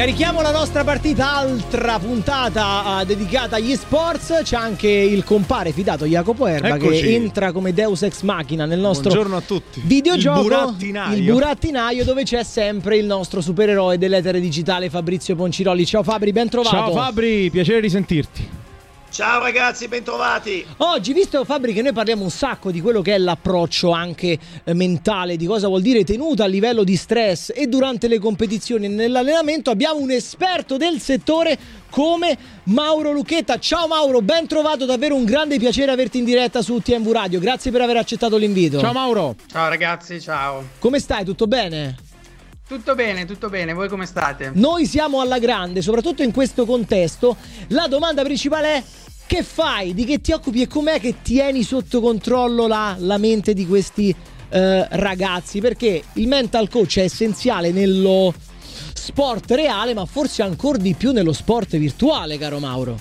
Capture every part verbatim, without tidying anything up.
Carichiamo la nostra partita, altra puntata uh, dedicata agli sports. C'è anche il compare fidato Jacopo Erba. Eccoci. Che entra come Deus Ex Machina nel nostro Buongiorno a tutti. videogioco, il burattinaio. il burattinaio, dove c'è sempre il nostro supereroe dell'etere digitale Fabrizio Ponciroli. Ciao Fabri, ben trovato. Ciao Fabri, piacere di sentirti. Ciao ragazzi, bentrovati. Oggi, visto Fabri che noi parliamo un sacco di quello che è l'approccio anche eh, mentale, di cosa vuol dire tenuta a livello di stress e durante le competizioni e nell'allenamento, abbiamo un esperto del settore come Mauro Lucchetta. Ciao Mauro, ben trovato, davvero un grande piacere averti in diretta su T M V Radio, grazie per aver accettato l'invito. Ciao Mauro. Ciao ragazzi, ciao. Come stai, tutto bene? Tutto bene, tutto bene, voi come state? Noi siamo alla grande, soprattutto in questo contesto. La domanda principale è: che fai? Di che ti occupi e com'è che tieni sotto controllo la, la mente di questi eh, ragazzi? Perché il mental coach è essenziale nello sport reale, ma forse ancora di più nello sport virtuale, caro Mauro.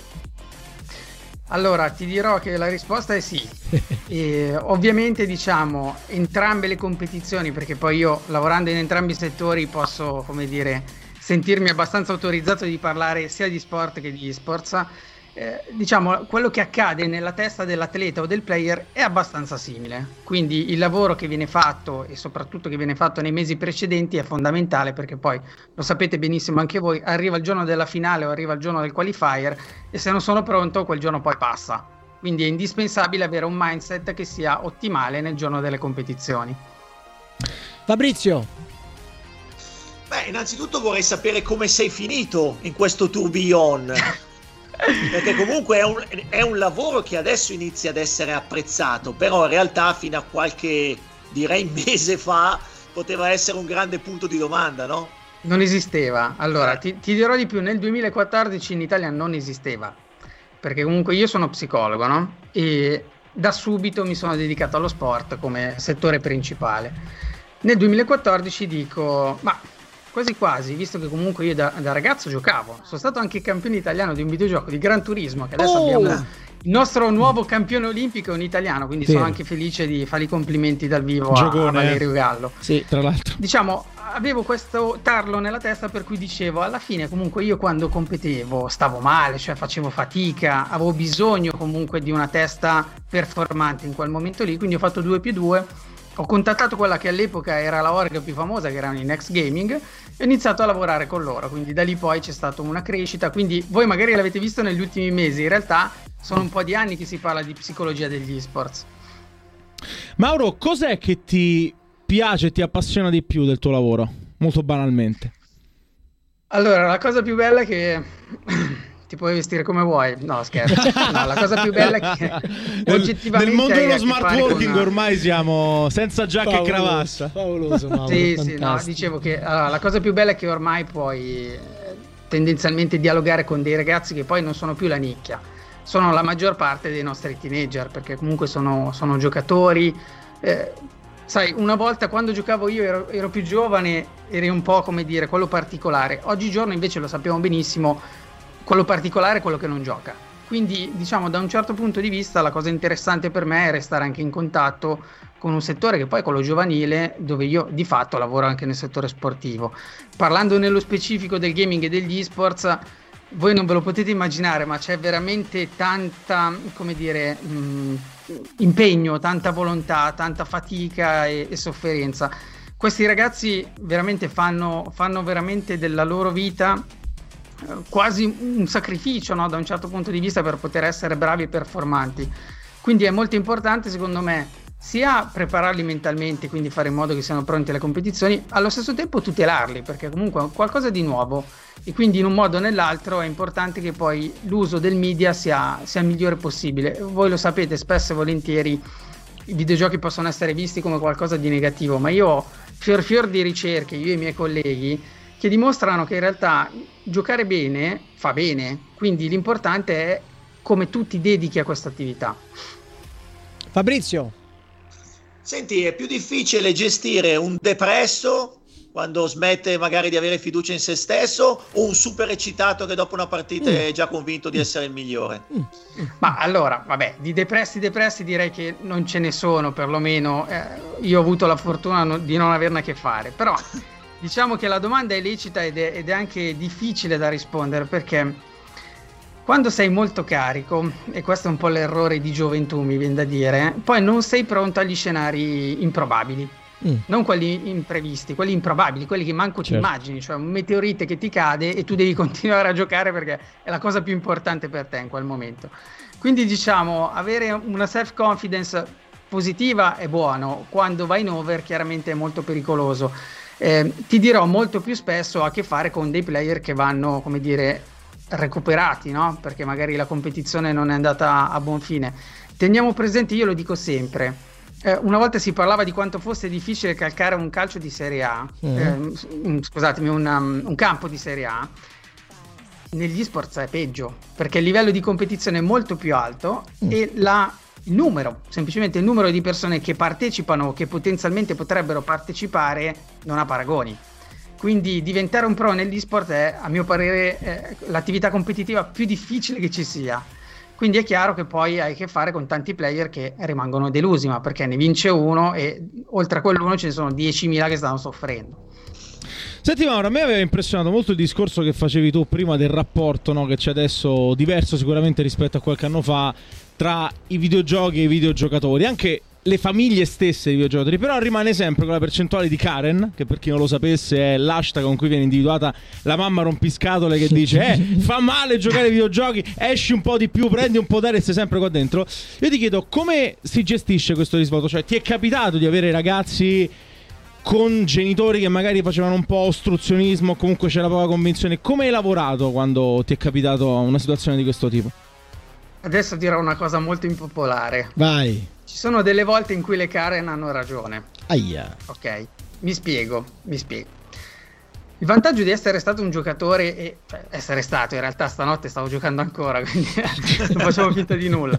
Allora, ti dirò che la risposta è sì. E, ovviamente, diciamo, entrambe le competizioni, perché poi io, lavorando in entrambi i settori, posso, come dire, sentirmi abbastanza autorizzato di parlare sia di sport che di esports. Eh, diciamo, quello che accade nella testa dell'atleta o del player è abbastanza simile, quindi il lavoro che viene fatto e soprattutto che viene fatto nei mesi precedenti è fondamentale, perché poi lo sapete benissimo anche voi, arriva il giorno della finale o arriva il giorno del qualifier e se non sono pronto quel giorno poi passa, quindi è indispensabile avere un mindset che sia ottimale nel giorno delle competizioni. Fabrizio. Beh, innanzitutto vorrei sapere come sei finito in questo tourbillon. Perché comunque è un, è un lavoro che adesso inizia ad essere apprezzato, però in realtà fino a qualche, direi mese fa, poteva essere un grande punto di domanda, no? Non esisteva. Allora, ti, ti dirò di più, nel duemilaquattordici in Italia non esisteva, perché comunque io sono psicologo, no? E da subito mi sono dedicato allo sport come settore principale. Nel duemilaquattordici dico, ma quasi quasi, visto che comunque io da, da ragazzo giocavo, sono stato anche campione italiano di un videogioco di Gran Turismo, che adesso oh! abbiamo il nostro nuovo campione olimpico, un italiano, quindi sì. Sono anche felice di fare i complimenti dal vivo Giocone, a Valerio Gallo. Sì, tra l'altro. Diciamo, avevo questo tarlo nella testa per cui dicevo, alla fine comunque io quando competevo stavo male, cioè facevo fatica, avevo bisogno comunque di una testa performante in quel momento lì, quindi ho fatto due più due. Ho contattato quella che all'epoca era la org più famosa, che erano i Next Gaming, e ho iniziato a lavorare con loro, quindi da lì poi c'è stata una crescita, quindi voi magari l'avete visto negli ultimi mesi, in realtà sono un po' di anni che si parla di psicologia degli esports. Mauro, cos'è che ti piace e ti appassiona di più del tuo lavoro? Molto banalmente. Allora, la cosa più bella è che ti puoi vestire come vuoi. No, scherzo. No, la cosa più bella è che oggettivamente nel mondo dello smart working con... ormai siamo senza giacca favoloso, e cravatta. Favoloso, Mauro, sì, fantastico. sì, no, dicevo che allora, la cosa più bella è che ormai puoi tendenzialmente dialogare con dei ragazzi che poi non sono più la nicchia, sono la maggior parte dei nostri teenager, perché comunque sono, sono giocatori. Eh, sai, una volta quando giocavo io ero, ero più giovane, eri un po' come dire quello particolare. Oggigiorno invece lo sappiamo benissimo, quello particolare è quello che non gioca. Quindi diciamo, da un certo punto di vista la cosa interessante per me è restare anche in contatto con un settore che poi è quello giovanile, dove io di fatto lavoro anche nel settore sportivo. Parlando nello specifico del gaming e degli esports, voi non ve lo potete immaginare, ma c'è veramente tanta, come dire, mh, impegno, tanta volontà, tanta fatica e, e sofferenza. Questi ragazzi veramente fanno, fanno veramente della loro vita quasi un sacrificio, no? Da un certo punto di vista, per poter essere bravi e performanti. Quindi è molto importante, secondo me, sia prepararli mentalmente, quindi fare in modo che siano pronti alle competizioni, allo stesso tempo tutelarli, perché comunque è qualcosa di nuovo e quindi in un modo o nell'altro è importante che poi l'uso del media sia, sia il migliore possibile. Voi lo sapete, spesso e volentieri i videogiochi possono essere visti come qualcosa di negativo, ma io ho fior fior di ricerche, io e i miei colleghi, che dimostrano che in realtà giocare bene fa bene, quindi l'importante è come tu ti dedichi a questa attività. Fabrizio. Senti, è più difficile gestire un depresso quando smette magari di avere fiducia in se stesso, o un super eccitato che dopo una partita mm. è già convinto di essere il migliore? Mm. Ma allora, vabbè, di depressi depressi direi che non ce ne sono, perlomeno eh, io ho avuto la fortuna no, di non averne a che fare, però diciamo che la domanda è lecita ed è, ed è anche difficile da rispondere, perché quando sei molto carico, e questo è un po' l'errore di gioventù, mi viene da dire, poi non sei pronto agli scenari improbabili. Mm. Non quelli imprevisti, quelli improbabili, quelli che manco certo. ti immagini, cioè un meteorite che ti cade e tu devi continuare a giocare perché è la cosa più importante per te in quel momento. Quindi diciamo, avere una self confidence positiva è buono, quando vai in over chiaramente è molto pericoloso. Eh, ti dirò, molto più spesso ha a che fare con dei player che vanno, come dire, recuperati, no? Perché magari la competizione non è andata a buon fine. Teniamo presente, io lo dico sempre, Eh, una volta si parlava di quanto fosse difficile calcare un calcio di Serie A, mm. eh, scusatemi, un, um, un campo di Serie A. Negli sport è peggio, perché il livello di competizione è molto più alto mm. e la, il numero, semplicemente il numero di persone che partecipano, che potenzialmente potrebbero partecipare, non ha paragoni. Quindi diventare un pro negli sport è, a mio parere, eh, l'attività competitiva più difficile che ci sia. Quindi è chiaro che poi hai a che fare con tanti player che rimangono delusi, ma perché ne vince uno e oltre a quell'uno ce ne sono diecimila che stanno soffrendo. Senti Mauro, a me aveva impressionato molto il discorso che facevi tu prima del rapporto, no, che c'è adesso, diverso sicuramente rispetto a qualche anno fa, tra i videogiochi e i videogiocatori, anche le famiglie stesse dei videogiocatori, però rimane sempre con la percentuale di Karen, che per chi non lo sapesse è l'hashtag con cui viene individuata la mamma rompiscatole che dice eh, fa male giocare ai videogiochi, esci un po' di più, prendi un po' d'aria e stai sempre qua dentro. Io ti chiedo, come si gestisce questo risvolto? Cioè, ti è capitato di avere ragazzi con genitori che magari facevano un po' ostruzionismo, comunque c'era poca convinzione? Come hai lavorato quando ti è capitato una situazione di questo tipo? Adesso dirò una cosa molto impopolare. Vai. Ci sono delle volte in cui le Karen hanno ragione. Aia. Ok, mi spiego, mi spiego. Il vantaggio di essere stato un giocatore, e cioè essere stato, in realtà stanotte stavo giocando ancora, quindi non facevo finta di nulla.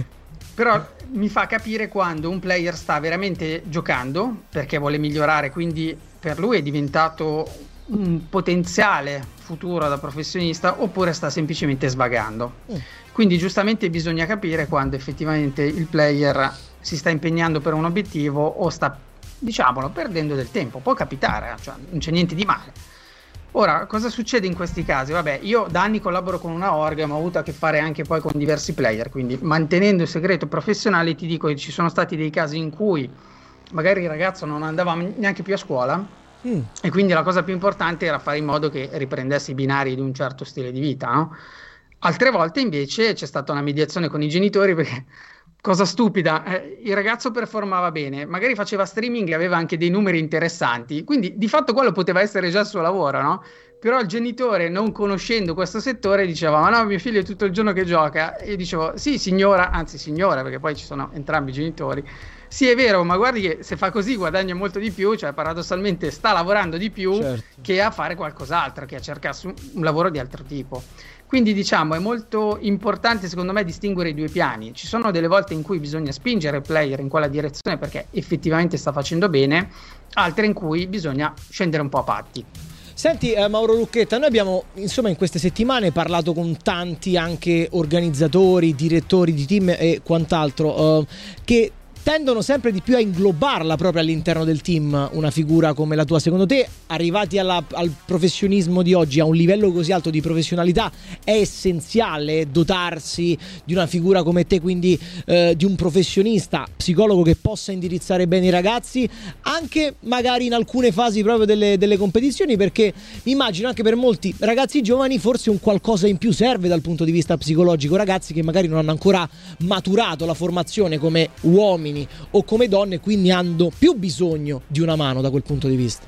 Però mi fa capire quando un player sta veramente giocando perché vuole migliorare, quindi per lui è diventato un potenziale futuro da professionista, oppure sta semplicemente svagando. Mm. Quindi giustamente bisogna capire quando effettivamente il player si sta impegnando per un obiettivo o sta, diciamolo, perdendo del tempo. Può capitare, cioè non c'è niente di male. Ora, cosa succede in questi casi? Vabbè, io da anni collaboro con una org, ma ho avuto a che fare anche poi con diversi player, quindi mantenendo il segreto professionale ti dico che ci sono stati dei casi in cui magari il ragazzo non andava neanche più a scuola mm. e quindi la cosa più importante era fare in modo che riprendesse i binari di un certo stile di vita, no? Altre volte invece c'è stata una mediazione con i genitori perché, cosa stupida, eh, il ragazzo performava bene, magari faceva streaming e aveva anche dei numeri interessanti, quindi di fatto quello poteva essere già il suo lavoro, no? Però il genitore, non conoscendo questo settore, diceva ma no, mio figlio è tutto il giorno che gioca, e io dicevo sì signora, anzi signora, perché poi ci sono entrambi i genitori, sì è vero, ma guardi che se fa così guadagna molto di più, cioè paradossalmente sta lavorando di più certo. che a fare qualcos'altro, che a cercarsi un, un lavoro di altro tipo. Quindi diciamo è molto importante secondo me distinguere i due piani. Ci sono delle volte in cui bisogna spingere il player in quella direzione perché effettivamente sta facendo bene, altre in cui bisogna scendere un po' a patti. Senti eh, Mauro Lucchetta, noi abbiamo insomma in queste settimane parlato con tanti anche organizzatori, direttori di team e quant'altro eh, che tendono sempre di più a inglobarla proprio all'interno del team una figura come la tua. Secondo te, arrivati alla, al professionismo di oggi, a un livello così alto di professionalità, è essenziale dotarsi di una figura come te, quindi eh, di un professionista, psicologo che possa indirizzare bene i ragazzi, anche magari in alcune fasi proprio delle, delle competizioni? Perché mi immagino anche per molti ragazzi giovani forse un qualcosa in più serve dal punto di vista psicologico, ragazzi che magari non hanno ancora maturato la formazione come uomini o come donne, quindi hanno più bisogno di una mano da quel punto di vista.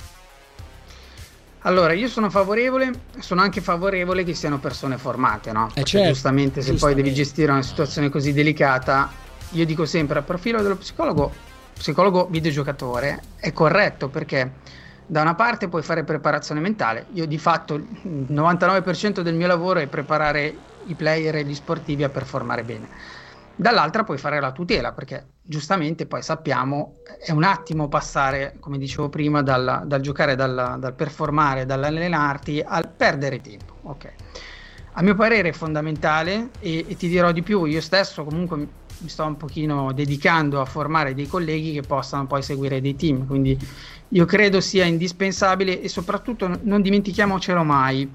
Allora, io sono favorevole, sono anche favorevole che siano persone formate, no? Eh certo, giustamente, se giustamente. poi devi gestire una situazione così delicata, io dico sempre, a profilo dello psicologo, psicologo videogiocatore, è corretto perché da una parte puoi fare preparazione mentale. Io di fatto il novantanove per cento del mio lavoro è preparare i player e gli sportivi a performare bene. Dall'altra puoi fare la tutela, perché giustamente poi sappiamo è un attimo passare, come dicevo prima, dal, dal giocare, dal, dal performare, dall'allenarti al perdere tempo. Ok. a mio parere è fondamentale, e, e ti dirò di più, io stesso comunque mi, mi sto un pochino dedicando a formare dei colleghi che possano poi seguire dei team, quindi io credo sia indispensabile, e soprattutto non dimentichiamocelo mai,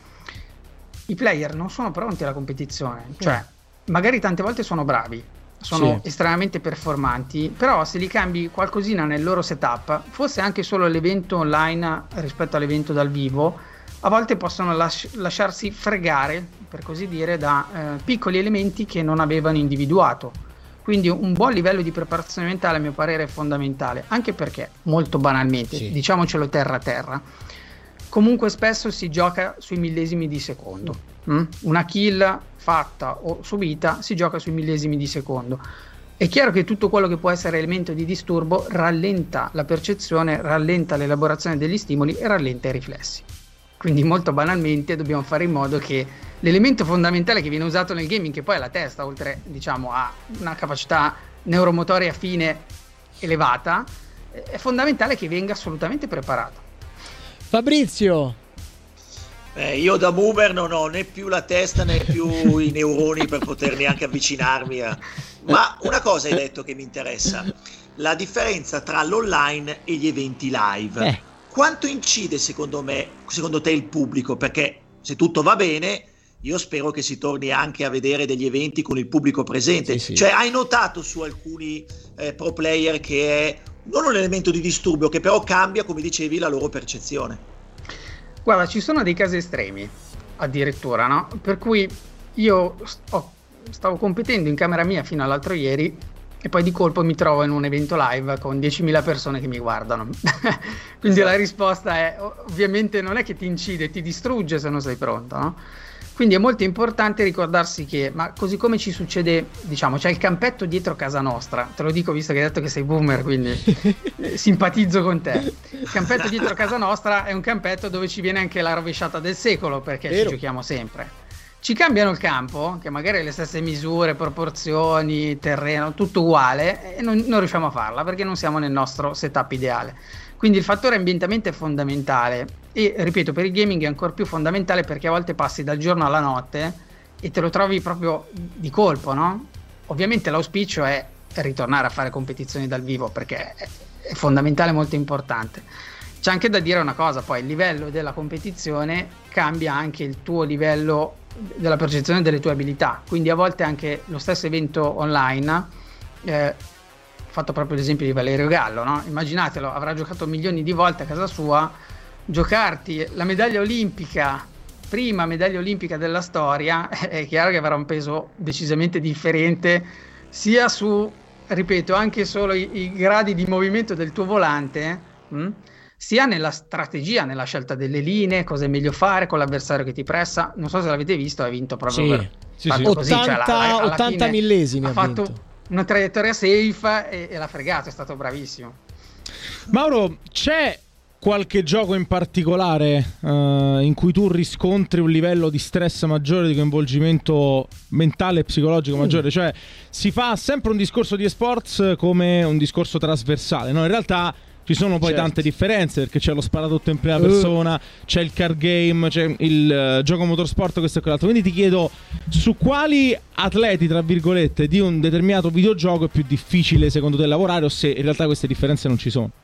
i player non sono pronti alla competizione, cioè magari tante volte sono bravi, sono sì. estremamente performanti, però se li cambi qualcosina nel loro setup, forse anche solo l'evento online rispetto all'evento dal vivo, a volte possono las- lasciarsi fregare, per così dire, da eh, piccoli elementi che non avevano individuato. Quindi un buon livello di preparazione mentale a mio parere è fondamentale, anche perché, molto banalmente, sì. diciamocelo terra a terra, comunque spesso si gioca sui millesimi di secondo. Mm? Una kill fatta o subita si gioca sui millesimi di secondo. È chiaro che tutto quello che può essere elemento di disturbo rallenta la percezione, rallenta l'elaborazione degli stimoli e rallenta i riflessi. Quindi molto banalmente dobbiamo fare in modo che l'elemento fondamentale che viene usato nel gaming, che poi è la testa, oltre diciamo a una capacità neuromotoria fine elevata, è fondamentale che venga assolutamente preparato. Fabrizio. Eh, io da boomer non ho né più la testa né più i neuroni per poter neanche avvicinarmi a... Ma una cosa hai detto che mi interessa, la differenza tra l'online e gli eventi live. Eh. Quanto incide secondo me, secondo te il pubblico? Perché se tutto va bene, io spero che si torni anche a vedere degli eventi con il pubblico presente. Sì, sì. Cioè, hai notato su alcuni eh, pro player che è non un elemento di disturbo, che però cambia, come dicevi, la loro percezione? Guarda, ci sono dei casi estremi, addirittura, no? Per cui io sto, stavo competendo in camera mia fino all'altro ieri, e poi di colpo mi trovo in un evento live con diecimila persone che mi guardano. Quindi esatto. La risposta è, ovviamente non è che ti incide, ti distrugge se non sei pronto, no? Quindi è molto importante ricordarsi che, ma così come ci succede, diciamo, c'è il campetto dietro casa nostra, te lo dico visto che hai detto che sei boomer, quindi eh, simpatizzo con te. Il campetto dietro casa nostra è un campetto dove ci viene anche la rovesciata del secolo, perché Vero. Ci giochiamo sempre. Ci cambiano il campo, che magari ha le stesse misure, proporzioni, terreno, tutto uguale, e non, non riusciamo a farla perché non siamo nel nostro setup ideale. Quindi il fattore ambientamento è fondamentale, e ripeto, per il gaming è ancora più fondamentale perché a volte passi dal giorno alla notte e te lo trovi proprio di colpo, no? Ovviamente l'auspicio è ritornare a fare competizioni dal vivo perché è, è fondamentale, molto importante. C'è anche da dire una cosa, poi il livello della competizione cambia anche il tuo livello della percezione delle tue abilità, quindi a volte anche lo stesso evento online, eh, ho fatto proprio l'esempio di Valerio Gallo, no? Immaginatelo, avrà giocato milioni di volte a casa sua, giocarti la medaglia olimpica, prima medaglia olimpica della storia, è chiaro che avrà un peso decisamente differente sia su, ripeto, anche solo i, i gradi di movimento del tuo volante, mh? sia nella strategia, nella scelta delle linee, cosa è meglio fare con l'avversario che ti pressa. Non so se l'avete visto, ha vinto proprio sì. per sì, sì. Così, ottanta, cioè, la, la, ottanta millesimi ha, ha fatto vinto. Una traiettoria safe e, e l'ha fregato, è stato bravissimo. Mauro, c'è qualche gioco in particolare uh, in cui tu riscontri un livello di stress maggiore, di coinvolgimento mentale e psicologico mm. maggiore? Cioè, si fa sempre un discorso di esports come un discorso trasversale, no? In realtà ci sono poi certo. tante differenze, perché c'è lo sparatutto in prima persona, uh. c'è il car game, c'è il uh, gioco motorsport, questo e quell'altro. Quindi ti chiedo, su quali atleti, tra virgolette, di un determinato videogioco è più difficile secondo te lavorare, o se in realtà queste differenze non ci sono?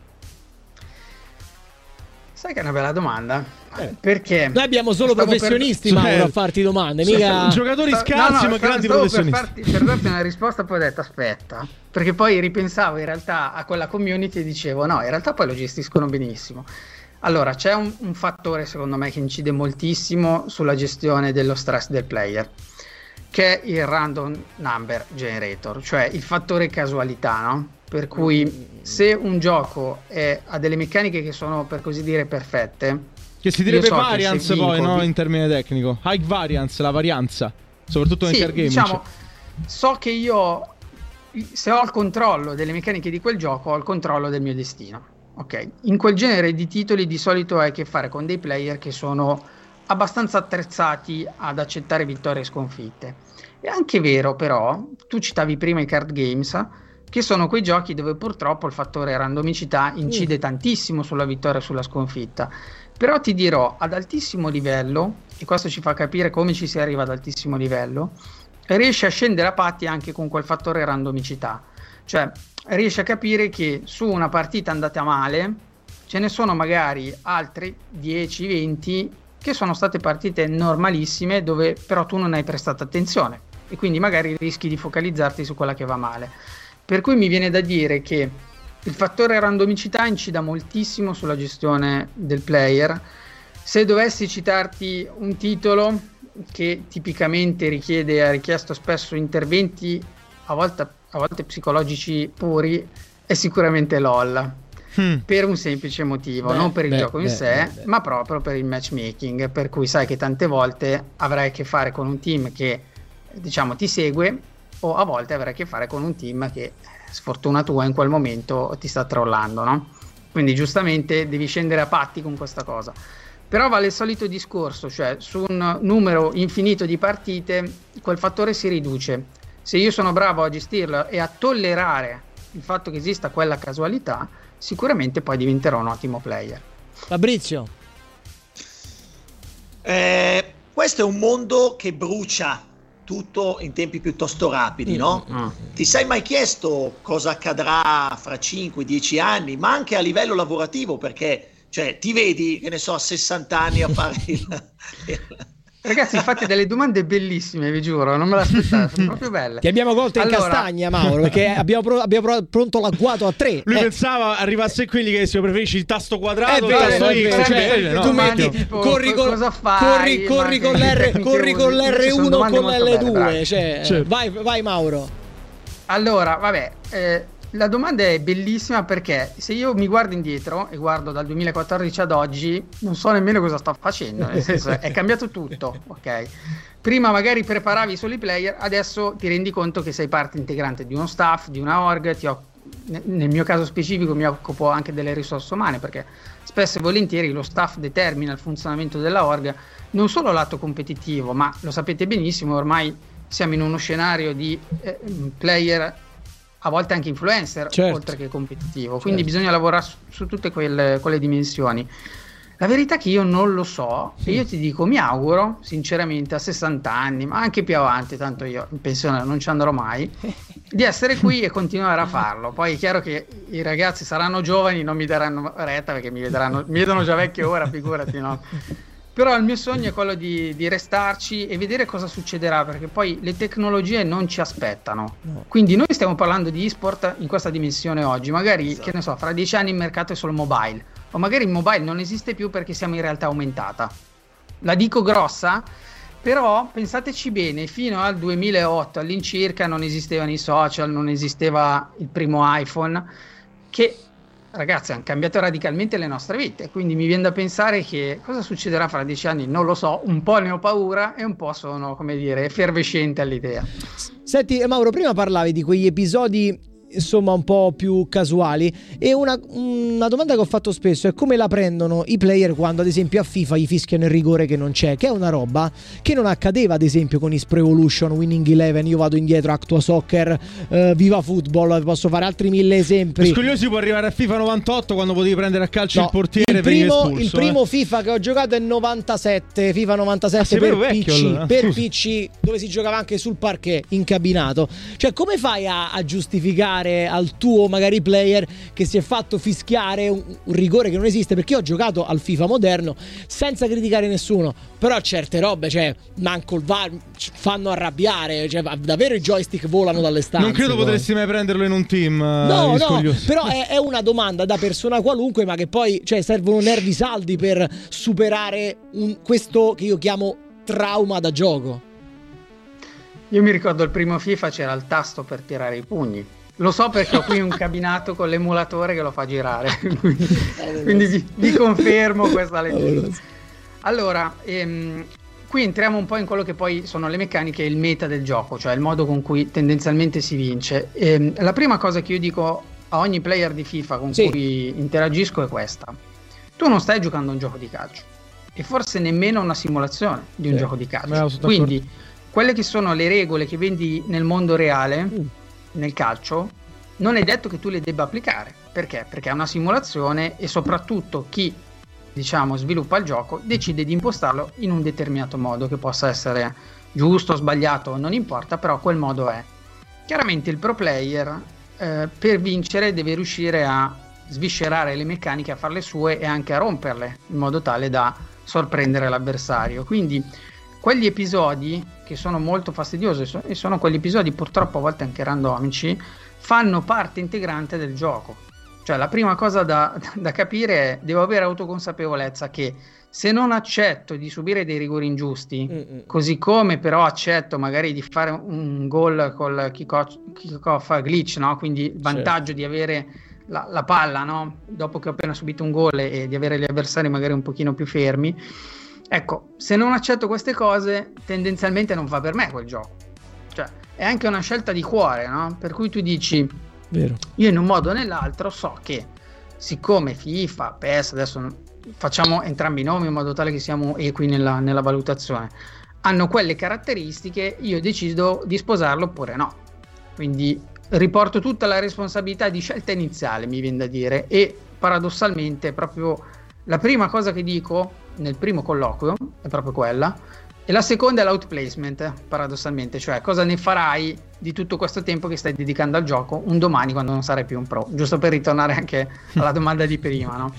Sai che è una bella domanda, eh. perché noi abbiamo solo Stavo professionisti per... Mauro, a farti domande, mica giocatori scarsi, no, no, ma grandi professionisti. Per, farti, per darti una risposta poi ho detto aspetta, perché poi ripensavo in realtà a quella community e dicevo no, in realtà poi lo gestiscono benissimo. Allora, c'è un, un fattore secondo me che incide moltissimo sulla gestione dello stress del player, che è il random number generator, cioè il fattore casualità, no? Per cui se un gioco è, ha delle meccaniche che sono, per così dire, perfette, che si direbbe so variance poi, no? In termine tecnico, high variance, la varianza, soprattutto nel sì, car game. Diciamo, so che io, se ho il controllo delle meccaniche di quel gioco, ho il controllo del mio destino. Ok, in quel genere di titoli di solito hai a che fare con dei player che sono abbastanza attrezzati ad accettare vittorie e sconfitte. È anche vero, però, tu citavi prima i card games, che sono quei giochi dove purtroppo il fattore randomicità incide mm. tantissimo sulla vittoria e sulla sconfitta. Però ti dirò, ad altissimo livello, e questo ci fa capire come ci si arriva ad altissimo livello, riesce a scendere a patti anche con quel fattore randomicità. Cioè riesce a capire che su una partita andata male ce ne sono magari altri dieci venti che sono state partite normalissime, dove però tu non hai prestato attenzione e quindi magari rischi di focalizzarti su quella che va male. Per cui mi viene da dire che il fattore randomicità incida moltissimo sulla gestione del player. Se dovessi citarti un titolo che tipicamente richiede, ha richiesto spesso interventi a volte, a volte psicologici puri, è sicuramente LOL. Hmm. Per un semplice motivo, beh, non per il beh, gioco in beh, sé, beh, beh. ma proprio per il matchmaking, per cui sai che tante volte avrai a che fare con un team che, diciamo, ti segue, o a volte avrai a che fare con un team che, sfortuna tua, in quel momento ti sta trollando, no? Quindi giustamente devi scendere a patti con questa cosa. Però vale il solito discorso, cioè su un numero infinito di partite quel fattore si riduce. Se io sono bravo a gestirlo e a tollerare il fatto che esista quella casualità, sicuramente poi diventerò un ottimo player. Fabrizio? Eh, questo è un mondo che brucia tutto in tempi piuttosto rapidi, no? Mm. Ti sei mai chiesto cosa accadrà fra cinque dieci anni, ma anche a livello lavorativo, perché cioè ti vedi, che ne so, a sessanta anni a fare il... Ragazzi, fate delle domande bellissime, vi giuro, non me l'aspettavo, sono proprio belle. Ti abbiamo colto in allora... castagna, Mauro, perché abbiamo, pro- abbiamo pro- pronto l'agguato a tre. Lui eh. pensava arrivasse quelli che se preferisci il tasto quadrato, è vero, il tasto è vero, X, cioè, no, tu no, metti, tipo, corri, con, cosa fai, corri, corri, con l'R, corri con l'R uno con l'L due, cioè, certo. vai, vai Mauro. Allora, vabbè, eh, la domanda è bellissima, perché se io mi guardo indietro e guardo dal duemilaquattordici ad oggi, non so nemmeno cosa sto facendo, nel senso è cambiato tutto, ok? Prima magari preparavi solo i player, adesso ti rendi conto che sei parte integrante di uno staff, di una org, ti ho, nel mio caso specifico mi occupo anche delle risorse umane, perché spesso e volentieri lo staff determina il funzionamento della org, non solo lato competitivo, ma lo sapete benissimo, ormai siamo in uno scenario di eh, player, a volte anche influencer, certo, oltre che competitivo, quindi certo, bisogna lavorare su, su tutte quelle, quelle dimensioni. La verità è che io non lo so, e io ti dico, mi auguro sinceramente a sessanta anni, ma anche più avanti, tanto io in pensione non ci andrò mai, di essere qui e continuare a farlo. Poi è chiaro che i ragazzi saranno giovani, non mi daranno retta perché mi vedranno, mi vedono già vecchio ora, figurati, no? Però il mio sogno è quello di, di restarci e vedere cosa succederà, perché poi le tecnologie non ci aspettano. No. Quindi noi stiamo parlando di e-sport in questa dimensione oggi, magari, esatto, che ne so, fra dieci anni il mercato è solo mobile, o magari il mobile non esiste più perché siamo in realtà aumentata. La dico grossa, però pensateci bene, fino al duemilaotto all'incirca non esistevano i social, non esisteva il primo iPhone, che... ragazzi, hanno cambiato radicalmente le nostre vite, quindi mi viene da pensare che cosa succederà fra dieci anni, non lo so, un po' ne ho paura e un po' sono, come dire, effervescente all'idea. Senti Mauro, prima parlavi di quegli episodi insomma un po' più casuali, e una, una domanda che ho fatto spesso è come la prendono i player quando ad esempio a FIFA gli fischiano il rigore che non c'è, che è una roba che non accadeva ad esempio con Pro Evolution, Winning Eleven, io vado indietro, Actua Soccer, uh, Viva Football, posso fare altri mille esempi. Scogliosi può arrivare a FIFA novantotto quando potevi prendere a calcio no, il portiere il primo, per il primo eh. FIFA che ho giocato è novantasette, FIFA novantasette, ah, per P C, allora. per P C, dove si giocava anche sul parquet incabinato. Cioè come fai a, a giustificare al tuo magari player che si è fatto fischiare un, un rigore che non esiste? Perché io ho giocato al FIFA moderno senza criticare nessuno, però certe robe, cioè manco il V A R, fanno arrabbiare, cioè davvero i joystick volano dalle stanze. Non credo poi. potresti mai prenderlo in un team. No, no, però è, è una domanda da persona qualunque, ma che poi, cioè, servono nervi saldi per superare un, questo che io chiamo trauma da gioco. Io mi ricordo il primo FIFA c'era il tasto per tirare i pugni. Lo so perché ho qui un cabinato con l'emulatore che lo fa girare, quindi, quindi vi, vi confermo questa leggenda. Allora, ehm, qui entriamo un po' in quello che poi sono le meccaniche e il meta del gioco, cioè il modo con cui tendenzialmente si vince. Ehm, la prima cosa che io dico a ogni player di FIFA con sì. cui interagisco è questa: tu non stai giocando a un gioco di calcio e forse nemmeno una simulazione di un sì. gioco di calcio, quindi quelle che sono le regole che vedi nel mondo reale, mm. nel calcio, non è detto che tu le debba applicare. Perché? Perché è una simulazione, e soprattutto chi diciamo sviluppa il gioco decide di impostarlo in un determinato modo, che possa essere giusto, sbagliato, non importa, però quel modo è. Chiaramente il pro player eh, per vincere deve riuscire a sviscerare le meccaniche, a farle sue e anche a romperle in modo tale da sorprendere l'avversario. Quindi quegli episodi che sono molto fastidiosi e sono quegli episodi purtroppo a volte anche randomici, fanno parte integrante del gioco. Cioè la prima cosa da, da capire è devo avere autoconsapevolezza che se non accetto di subire dei rigori ingiusti, mm-hmm. così come però accetto magari di fare un gol col kick-off glitch, no? Quindi il vantaggio certo. di avere la, la palla, no? Dopo che ho appena subito un gol e di avere gli avversari magari un pochino più fermi, ecco, se non accetto queste cose tendenzialmente non fa per me quel gioco. Cioè è anche una scelta di cuore, no? Per cui tu dici vero. Io in un modo o nell'altro so che siccome FIFA, P E S, adesso facciamo entrambi i nomi in modo tale che siamo equi nella, nella valutazione, hanno quelle caratteristiche, io decido di sposarlo oppure no. Quindi riporto tutta la responsabilità di scelta iniziale, mi viene da dire, e paradossalmente proprio la prima cosa che dico nel primo colloquio è proprio quella, e la seconda è l'outplacement, paradossalmente, cioè cosa ne farai di tutto questo tempo che stai dedicando al gioco un domani quando non sarai più un pro, giusto per ritornare anche alla domanda di prima, no?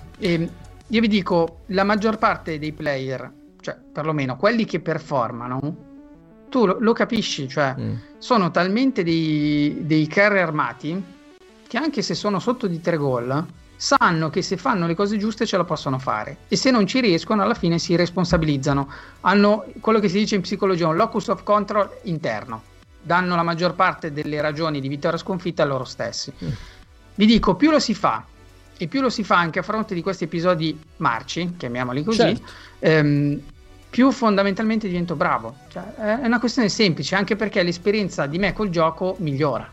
E io vi dico, la maggior parte dei player, cioè perlomeno quelli che performano, tu lo, lo capisci, cioè mm. sono talmente dei, dei carri armati che anche se sono sotto di tre gol sanno che se fanno le cose giuste ce la possono fare, e se non ci riescono alla fine si responsabilizzano, hanno quello che si dice in psicologia un locus of control interno, danno la maggior parte delle ragioni di vittoria o sconfitta a loro stessi. mm. Vi dico, più lo si fa e più lo si fa anche a fronte di questi episodi marci, chiamiamoli così, certo. ehm, più fondamentalmente divento bravo. Cioè, è una questione semplice, anche perché l'esperienza di me col gioco migliora.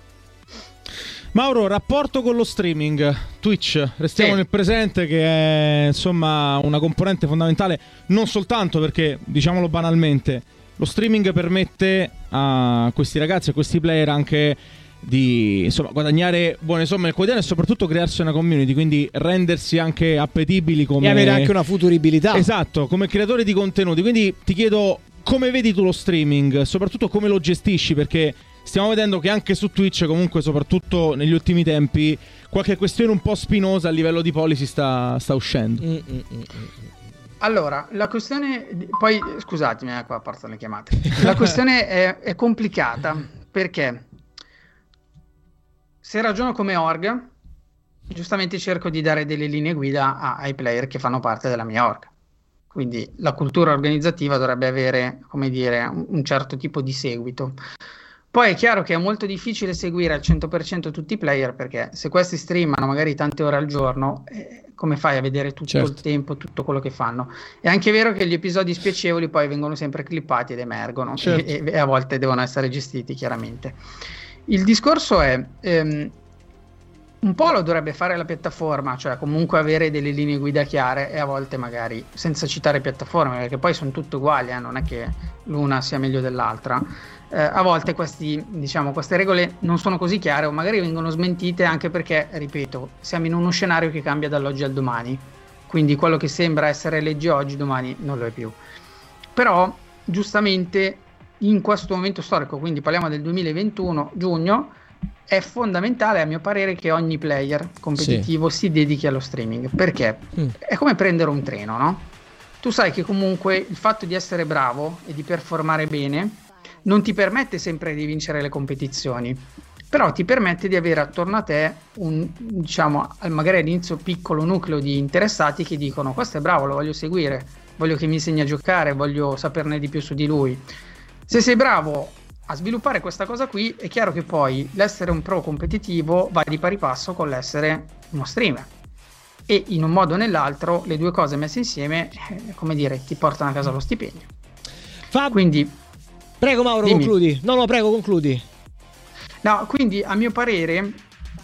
Mauro, rapporto con lo streaming, Twitch, restiamo sì. nel presente, che è insomma una componente fondamentale, non soltanto perché, diciamolo banalmente, lo streaming permette a questi ragazzi, a questi player anche di insomma guadagnare buone somme nel quotidiano e soprattutto crearsi una community, quindi rendersi anche appetibili come... e avere anche una futuribilità. Esatto, come creatori di contenuti. Quindi ti chiedo come vedi tu lo streaming, soprattutto come lo gestisci, perché stiamo vedendo che anche su Twitch, comunque soprattutto negli ultimi tempi, qualche questione un po' spinosa a livello di policy sta, sta uscendo. Mm, mm, mm, Allora, la questione, poi scusatemi, eh, qua partono le chiamate. La questione è, è complicata perché se ragiono come org, giustamente cerco di dare delle linee guida a, ai player che fanno parte della mia org. Quindi la cultura organizzativa dovrebbe avere, come dire, un, un certo tipo di seguito. Poi è chiaro che è molto difficile seguire al cento per cento tutti i player, perché se questi streamano magari tante ore al giorno, eh, come fai a vedere tutto certo. il tempo, tutto quello che fanno? È anche vero che gli episodi spiacevoli poi vengono sempre clippati ed emergono, certo. e, e a volte devono essere gestiti chiaramente. Il discorso è, ehm, un po' lo dovrebbe fare la piattaforma, cioè comunque avere delle linee guida chiare, e a volte magari, senza citare piattaforme, perché poi sono tutte uguali, eh, non è che l'una sia meglio dell'altra. Eh, a volte questi, diciamo, queste regole non sono così chiare, o magari vengono smentite anche perché, ripeto, siamo in uno scenario che cambia dall'oggi al domani, quindi quello che sembra essere legge oggi domani non lo è più. Però giustamente in questo momento storico, quindi parliamo del duemilaventuno giugno, è fondamentale a mio parere che ogni player competitivo sì. si dedichi allo streaming, perché mm. è come prendere un treno, no? Tu sai che comunque il fatto di essere bravo e di performare bene non ti permette sempre di vincere le competizioni, però ti permette di avere attorno a te un, diciamo, magari all'inizio piccolo nucleo di interessati che dicono: questo è bravo, lo voglio seguire, voglio che mi insegni a giocare, voglio saperne di più su di lui. Se sei bravo a sviluppare questa cosa qui, è chiaro che poi l'essere un pro competitivo va di pari passo con l'essere uno streamer, e in un modo o nell'altro le due cose messe insieme, eh, come dire, ti portano a casa lo stipendio. Fab- Quindi prego Mauro, dimmi. concludi. No, no, prego, concludi. No, quindi a mio parere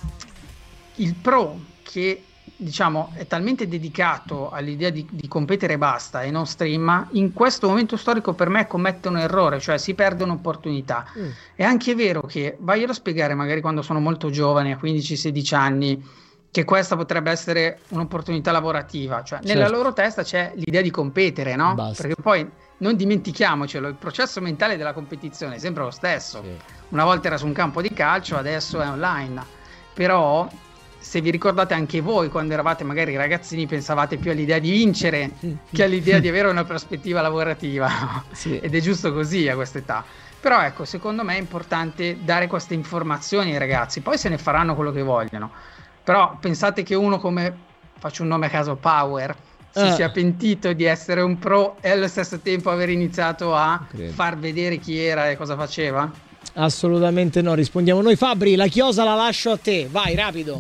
il pro che, diciamo, è talmente dedicato all'idea di, di competere e basta e non streama, in questo momento storico per me commette un errore, cioè si perde un'opportunità. Mm. È anche vero che, vaglielo a spiegare magari quando sono molto giovane, a quindici sedici anni, che questa potrebbe essere un'opportunità lavorativa, cioè Certo. nella loro testa c'è l'idea di competere, no? Basta. Perché poi non dimentichiamocelo, il processo mentale della competizione è sempre lo stesso. Sì. Una volta era su un campo di calcio, adesso è online. Però se vi ricordate anche voi quando eravate magari ragazzini pensavate più all'idea di vincere che all'idea di avere una prospettiva lavorativa. Sì. Ed è giusto così a quest'età. Però ecco, secondo me è importante dare queste informazioni ai ragazzi, poi se ne faranno quello che vogliono. Però pensate che uno come, faccio un nome a caso, Power, si Ah. sia pentito di essere un pro e allo stesso tempo aver iniziato a Credo. far vedere chi era e cosa faceva? Assolutamente no, rispondiamo noi. Fabri, la chiosa la lascio a te, vai rapido.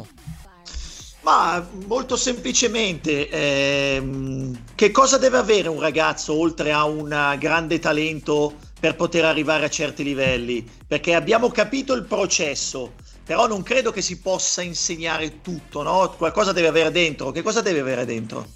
Ma molto semplicemente, ehm, che cosa deve avere un ragazzo oltre a un grande talento per poter arrivare a certi livelli? Perché abbiamo capito il processo, però non credo che si possa insegnare tutto, no? Qualcosa deve avere dentro. Che cosa deve avere dentro?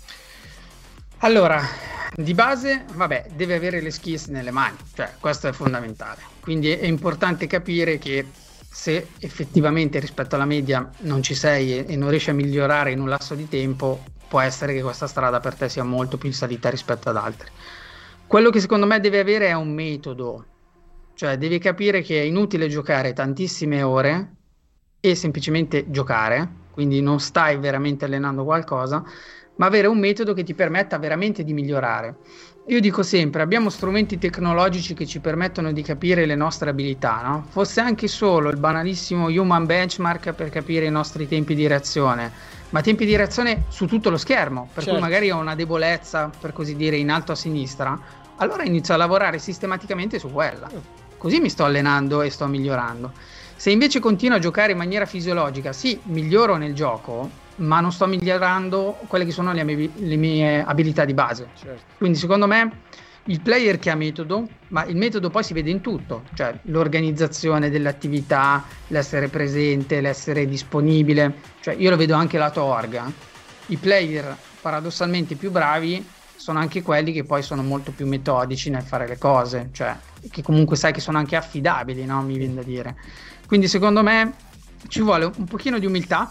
Allora, di base, vabbè, deve avere le skills nelle mani, cioè questo è fondamentale. Quindi è importante capire che se effettivamente rispetto alla media non ci sei e, e non riesci a migliorare in un lasso di tempo, può essere che questa strada per te sia molto più in salita rispetto ad altri. Quello che secondo me deve avere è un metodo, cioè devi capire che è inutile giocare tantissime ore e semplicemente giocare, quindi non stai veramente allenando qualcosa, ma avere un metodo che ti permetta veramente di migliorare. Io dico sempre, abbiamo strumenti tecnologici che ci permettono di capire le nostre abilità, no? Fosse anche solo il banalissimo human benchmark per capire i nostri tempi di reazione, ma tempi di reazione su tutto lo schermo, per Certo. cui magari ho una debolezza, per così dire, in alto a sinistra, allora inizio a lavorare sistematicamente su quella. Così mi sto allenando e sto migliorando. Se invece continuo a giocare in maniera fisiologica, sì, miglioro nel gioco, ma non sto migliorando quelle che sono le mie, le mie abilità di base. Certo. Quindi secondo me il player che ha metodo, ma il metodo poi si vede in tutto, cioè l'organizzazione dell'attività, l'essere presente, l'essere disponibile, cioè io lo vedo anche lato orga. I player paradossalmente più bravi sono anche quelli che poi sono molto più metodici nel fare le cose, cioè che comunque sai che sono anche affidabili, no? Mi viene da dire. Quindi secondo me ci vuole un pochino di umiltà,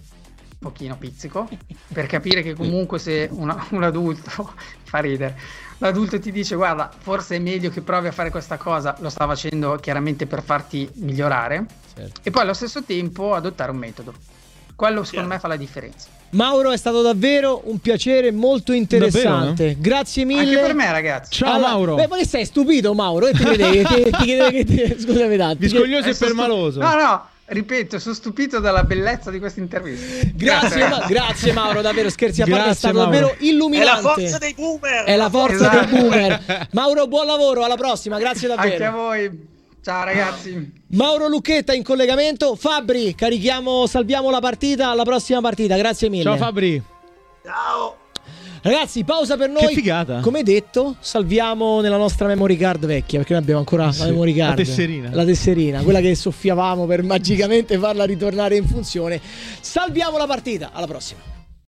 un pochino pizzico, per capire che comunque se una, un adulto fa ridere, l'adulto ti dice guarda forse è meglio che provi a fare questa cosa, lo sta facendo chiaramente per farti migliorare, Certo. e poi allo stesso tempo adottare un metodo. Quello secondo Chiaro. me fa la differenza. Mauro, è stato davvero un piacere molto interessante. Davvero, Grazie mille. Anche per me, ragazzi. Ciao Allora, Mauro. Beh, ma che sei stupito, Mauro? E ti credevi che ti, ti credevi che ti, scusami tanto. Viscoglioso Eh, e sono permaloso. stu- No, no, ripeto, sono stupito dalla bellezza di questa intervista. Grazie, ma- grazie Mauro, davvero scherzi a parte, è Grazie, stato Mauro. davvero È illuminante. la forza dei boomer! È la forza Esatto. dei boomer. Mauro, buon lavoro, alla prossima, grazie Anche a davvero. voi. Ciao ragazzi. Mauro Lucchetta in collegamento. Fabri, carichiamo, salviamo la partita, alla prossima partita, grazie mille. Ciao Fabri. Ciao! Ragazzi, pausa per noi. Che figata. Come detto, salviamo nella nostra memory card vecchia, perché noi abbiamo ancora Sì, la memory la card. tesserina. La tesserina, quella che soffiavamo per magicamente farla ritornare in funzione. Salviamo la partita, alla prossima.